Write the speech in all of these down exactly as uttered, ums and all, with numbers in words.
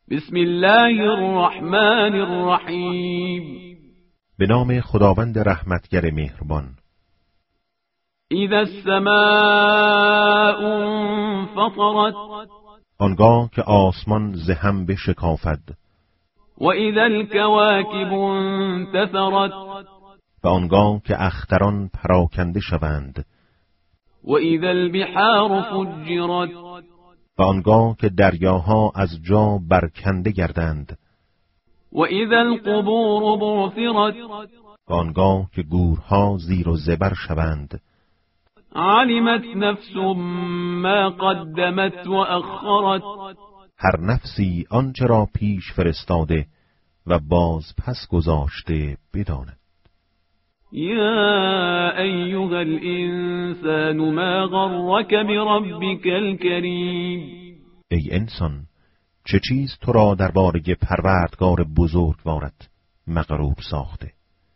بسم الله الرحمن الرحیم. به نام خداوند رحمتگر مهربان. اذا السماء انفطرت، آنگاه که آسمان ز هم بشکافد. و اذا الكواكب انتثرت، و آنگاه که اختران پراکنده شوند. و اذا البحار فجرت، و آنگاه که دریاها از جا برکنده گردند. و اذا القبور بعثرت، و آنگاه که گورها زیر و زبر شوند. علمت نفس ما قدمت و اخرت، هر نفسی آنچه را پیش فرستاده و باز پس گذاشته بداند. یا ایها الانسان ما غرک بربک الکریم. ای انسان، چه چیز تو را درباره پروردگار بزرگوارت مغرور ساخته؟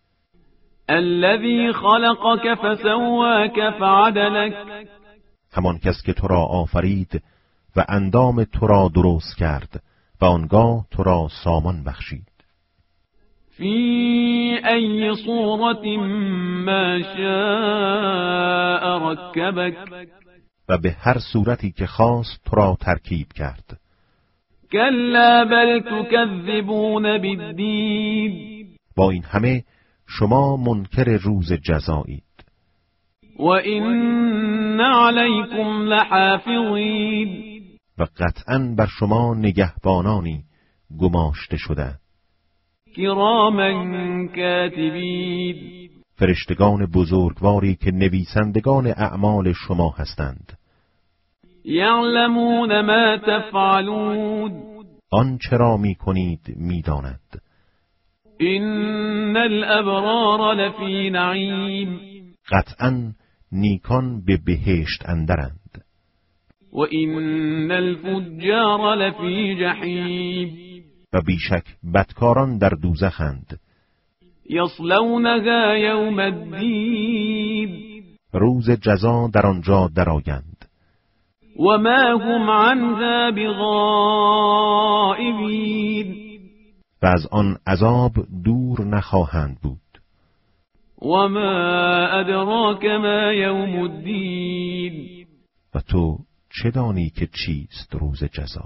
الذی خلقک فسواک فعدلک، همان کس که تو را آفرید و اندام تو را درست کرد و آنگاه تو را سامان بخشید. فی ای صورت ما شاء رکبک، و به هر صورتی که خواست تو را ترکیب کرد. کلا بل تکذبون بالدین، با این همه شما منکر روز جزایید. و این علیکم لحافظین، و قطعاً بر شما نگهبانانی گماشته شده. کراما کاتبین، فرشتگان بزرگواری که نویسندگان اعمال شما هستند. یعلمون ما تفعلون، آن چرا می کنید می داند. ان الابرار لفی نعیم، قطعاً نیکان به بهشت اندرند. و این الفجار لفی جحیم، و بیشک بدکاران در دوزخند. یصلونها یوم الدین، روز جزا در آنجا درآیند. و ما هم عنها بغائبین، و از آن عذاب دور نخواهند بود. و ما ادراک ما یوم الدین، و تو چه دانی که چیست روز جزا؟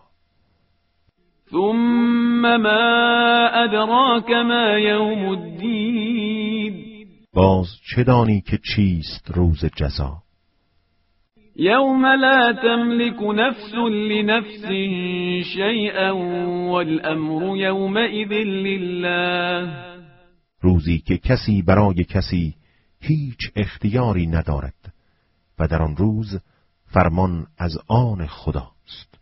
ثم ما ادراک ما یوم الدین، باز چه دانی که چیست روز جزا؟ یوم لا تملک نفس لنفس شیئا والامر یومئذ لله، روزی که کسی برای کسی هیچ اختیاری ندارد و در آن روز فرمان از آن خداست.